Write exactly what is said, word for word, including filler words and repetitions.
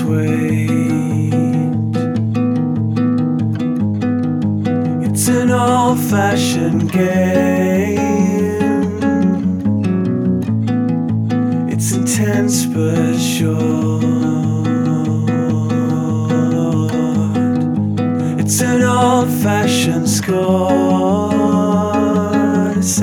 sweet. It's an old-fashioned game. It's intense but short. It's an old-fashioned score.